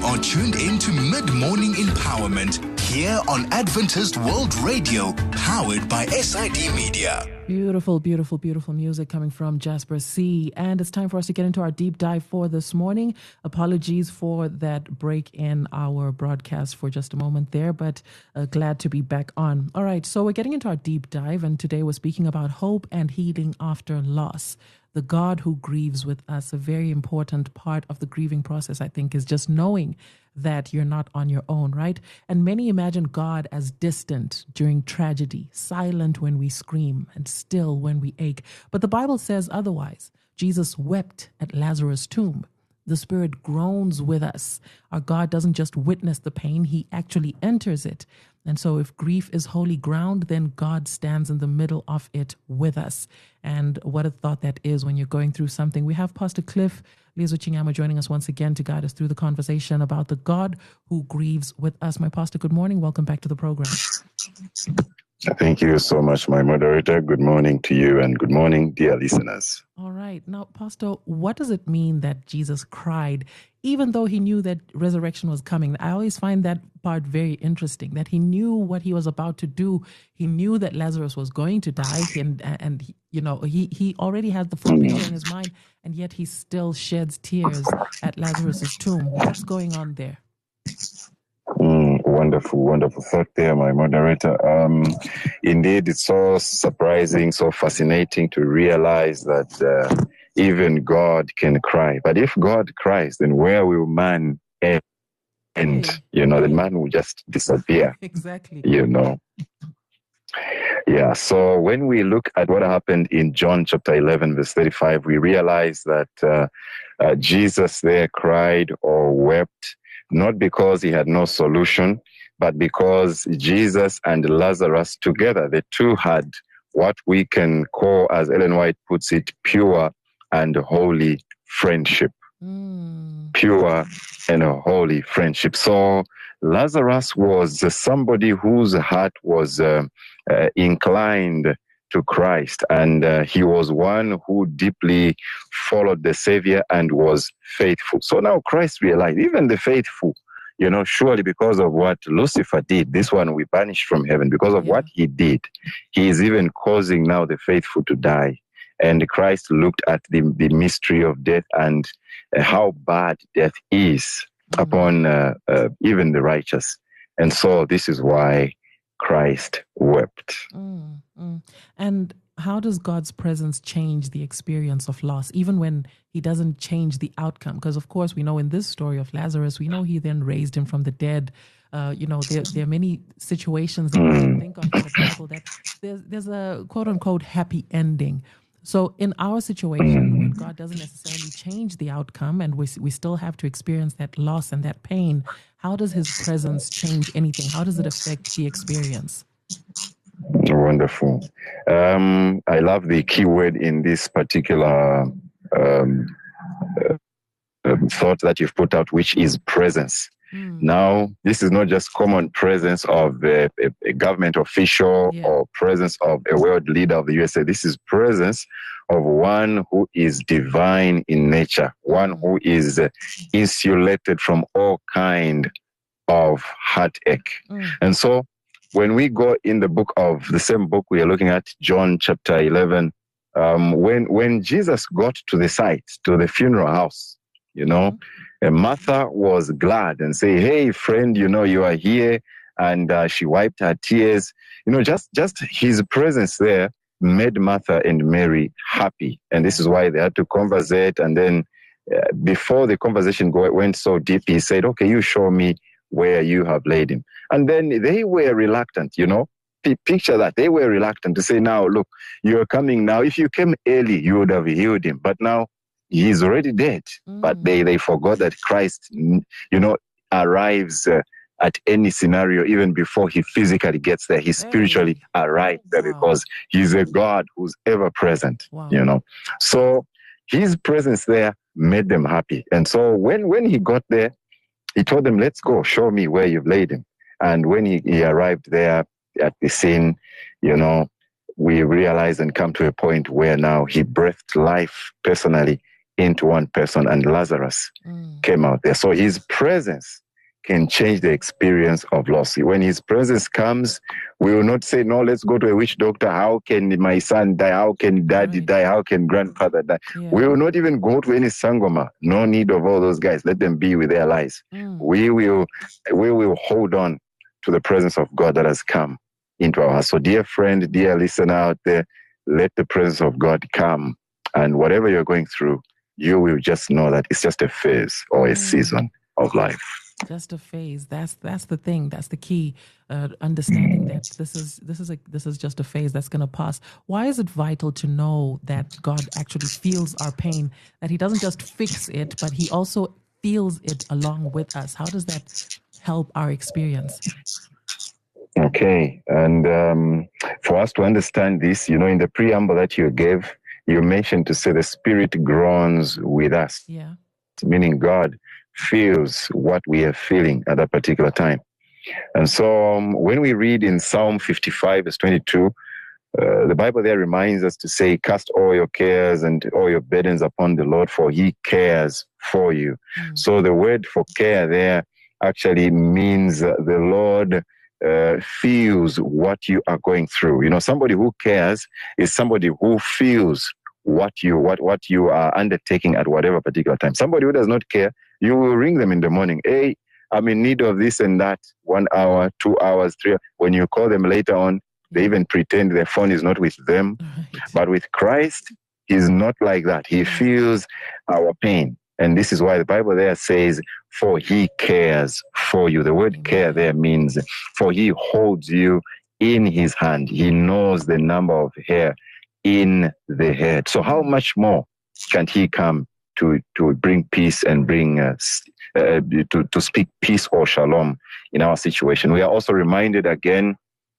are tuned in to Mid-Morning Empowerment here on Adventist World Radio, powered by SID Media. Beautiful, beautiful, beautiful music coming from Jasper C. And it's time for us to get into our deep dive for this morning. Apologies for that break in our broadcast for just a moment there, but glad to be back on. All right, so we're getting into our deep dive, and today we're speaking about hope and healing after loss. The God who grieves with us. A very important part of the grieving process, I think, is just knowing that you're not on your own, right? And many imagine God as distant during tragedy, silent when we scream, and still when we ache. But the Bible says otherwise. Jesus wept at Lazarus' tomb. The Spirit groans with us. Our God doesn't just witness the pain, He actually enters it. And so if grief is holy ground, then God stands in the middle of it with us. And what a thought that is when you're going through something. We have Pastor Cliff Lezuchinyama joining us once again to guide us through the conversation about the God who grieves with us. My pastor, good morning. Welcome back to the program. Thank you so much, my moderator. Good morning to you and good morning, dear listeners. All right. Now, Pastor, what does it mean that Jesus cried, even though he knew that resurrection was coming? I always find that part very interesting, that he knew what he was about to do. He knew that Lazarus was going to die, and you know, he already had the full picture in his mind, and yet he still sheds tears at Lazarus's tomb. What's going on there? Wonderful thought there, my moderator. Indeed, it's so surprising, so fascinating to realize that even God can cry. But if God cries, then where will man end? You know, the man will just disappear. Exactly. You know. Yeah, so when we look at what happened in John chapter 11, verse 35, we realize that Jesus there cried or wept, not because he had no solution, but because Jesus and Lazarus together, the two had what we can call, as Ellen White puts it, pure and holy friendship. Pure and holy friendship. So Lazarus was somebody whose heart was inclined to Christ, and he was one who deeply followed the Savior and was faithful. So now Christ realized, even the faithful, you know, surely because of what Lucifer did, this one we banished from heaven, because of what he did, he is even causing now the faithful to die. And Christ looked at the mystery of death and how bad death is upon even the righteous. And so this is why Christ wept. And how does God's presence change the experience of loss, even when he doesn't change the outcome? Because, of course, we know in this story of Lazarus, we know he then raised him from the dead. You know, there are many situations that we can think of in the Bible that there's a quote-unquote happy ending. So in our situation, when God doesn't necessarily change the outcome and we still have to experience that loss and that pain, how does his presence change anything? How does it affect the experience? Wonderful. I love the key word in this particular thought that you've put out, which is presence. Now, this is not just common presence of a government official or presence of a world leader of the USA. This is presence of one who is divine in nature, one who is insulated from all kind of heartache. And so when we go in the same book we are looking at, John chapter 11, when Jesus got to the site, to the funeral house, you know, Martha was glad and say, "Hey, friend, you know, you are here." And she wiped her tears. You know, just his presence there made Martha and Mary happy. And this is why they had to conversate. And then before the conversation went so deep, he said, "Okay, you show me where you have laid him." And then they were reluctant, you know. Picture that. They were reluctant to say, "Now, look, you're coming now. If you came early, you would have healed him. But now, he's already dead." But they forgot that Christ, you know, arrives at any scenario even before he physically gets there. He spiritually arrives there because he's a God who's ever present, you know. So his presence there made them happy. And so when he got there, he told them, "Let's go, show me where you've laid him." And when he arrived there at the scene, you know, we realize and come to a point where now he breathed life personally into one person, and Lazarus came out there. So his presence can change the experience of loss. When his presence comes, we will not say, no, let's go to a witch doctor. How can my son die? How can daddy die? How can grandfather die? Yeah. We will not even go to any sangoma. No need of all those guys. Let them be with their lies. We will hold on to the presence of God that has come into our heart. So dear friend, dear listener out there, let the presence of God come. And whatever you're going through, you will just know that it's just a phase or a season of life. Just a phase. That's the thing. That's the key. Understanding that this is just a phase that's going to pass. Why is it vital to know that God actually feels our pain? That He doesn't just fix it, but He also feels it along with us. How does that help our experience? Okay, and for us to understand this, in the preamble that you gave, you mentioned to say the Spirit groans with us. Yeah, meaning God feels what we are feeling at that particular time. And so when we read in Psalm 55, verse 22, the Bible there reminds us to say, cast all your cares and all your burdens upon the Lord, for He cares for you. So the word for care there actually means the Lord feels what you are going through. Somebody who cares is somebody who feels what you are undertaking at whatever particular time. Somebody who does not care, you will ring them in the morning. Hey, I'm in need of this and that. 1 hour, 2 hours, 3 hours. When you call them later on, they even pretend their phone is not with them. Right. But with Christ, He's not like that. He feels our pain. And this is why the Bible there says, for He cares for you. The word care there means, for He holds you in His hand. He knows the number of hair in the head. So how much more can He come to bring peace and bring to speak peace or shalom in our situation? We are also reminded again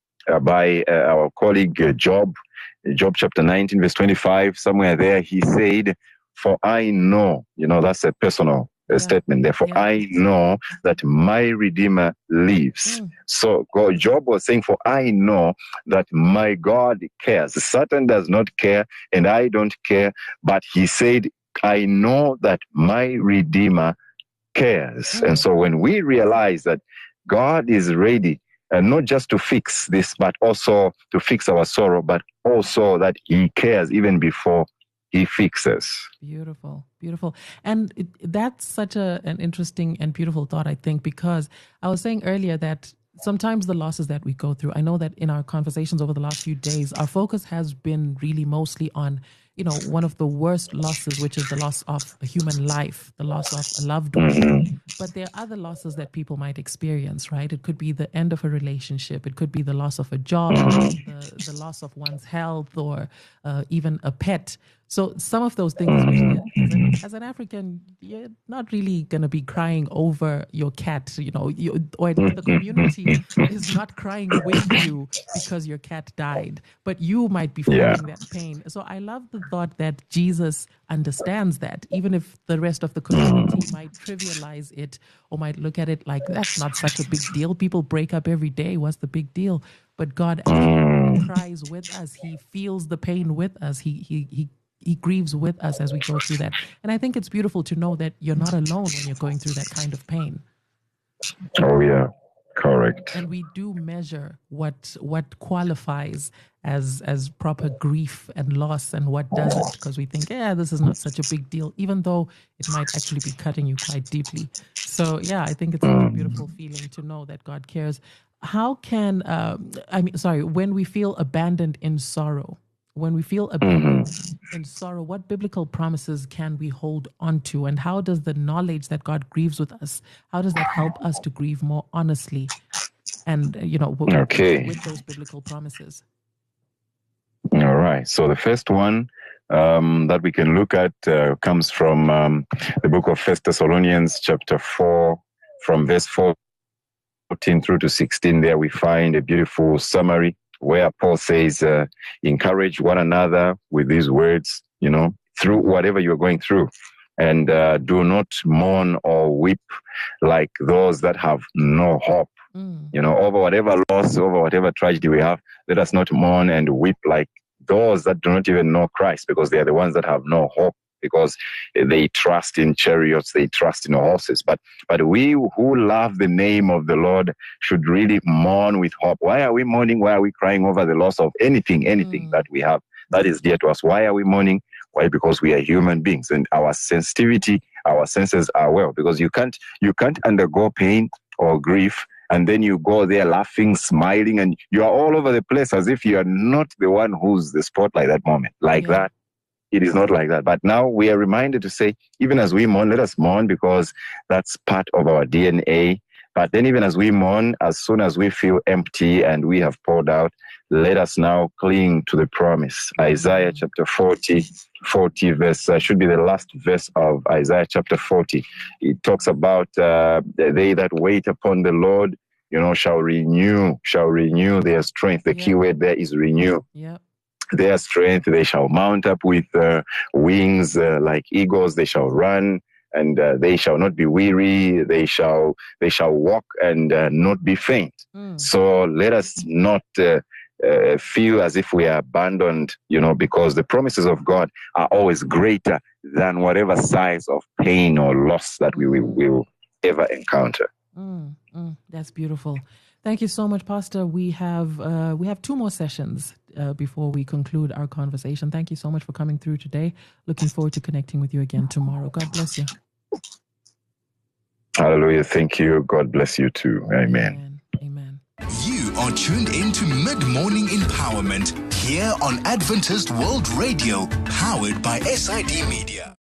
by our colleague Job chapter 19, verse 25. Somewhere there he said, for I know, that's a personal statement there. For I know that my Redeemer lives. So Job was saying, for I know that my God cares. Satan does not care and I don't care. But he said, I know that my Redeemer cares. And so when we realize that God is ready, not just to fix this, but also to fix our sorrow, but also that He cares even before He fixes. Beautiful, beautiful. And that's such an interesting and beautiful thought, I think, because I was saying earlier that sometimes the losses that we go through, I know that in our conversations over the last few days, our focus has been really mostly on, one of the worst losses, which is the loss of a human life, the loss of a loved one. But there are other losses that people might experience, right? It could be the end of a relationship. It could be the loss of a job, the loss of one's health, or even a pet. So some of those things, as an African, you're not really going to be crying over your cat, or the community is not crying with you because your cat died, but you might be feeling that pain. So I love the thought that Jesus understands that, even if the rest of the community might trivialize it or might look at it like, that's not such a big deal. People break up every day. What's the big deal? But God actually cries with us. He feels the pain with us. He grieves with us as we go through that. And I think it's beautiful to know that you're not alone when you're going through that kind of pain. Oh, yeah. Correct. And we do measure what qualifies as proper grief and loss and what doesn't, because we think, this is not such a big deal, even though it might actually be cutting you quite deeply. So, I think it's a beautiful feeling to know that God cares. How can, when we feel abandoned in sorrow, what biblical promises can we hold on to? And how does the knowledge that God grieves with us, how does that help us to grieve more honestly and, with those biblical promises? All right. So the first one that we can look at comes from the book of 1 Thessalonians chapter 4, from verse 14 through to 16. There we find a beautiful summary where Paul says, encourage one another with these words, through whatever you're going through. And do not mourn or weep like those that have no hope. Over whatever loss, over whatever tragedy we have, let us not mourn and weep like those that do not even know Christ, because they are the ones that have no hope because they trust in chariots, they trust in horses. But we who love the name of the Lord should really mourn with hope. Why are we mourning? Why are we crying over the loss of anything that we have that is dear to us? Why are we mourning? Why? Because we are human beings, and our sensitivity, our senses are well. Because you can't undergo pain or grief and then you go there laughing, smiling, and you are all over the place as if you are not the one who's the spotlight that moment. That, it is not like that. But now we are reminded to say, even as we mourn, let us mourn, because that's part of our DNA. But then even as we mourn, as soon as we feel empty and we have poured out, let us now cling to the promise. Isaiah chapter 40 verse, should be the last verse of Isaiah chapter 40. It talks about they that wait upon the Lord, shall renew their strength. The key word there is renew. Their strength. They shall mount up with wings like eagles. They shall run and they shall not be weary. They shall walk and not be faint. So let us not feel as if we are abandoned, because the promises of God are always greater than whatever size of pain or loss that we will ever encounter. That's beautiful. Thank you so much, Pastor. We have 2 more sessions before we conclude our conversation. Thank you so much for coming through today. Looking forward to connecting with you again tomorrow. God bless you. Hallelujah. Thank you. God bless you too. Amen. Amen. You are tuned into Mid-Morning Empowerment here on Adventist World Radio, powered by SID Media.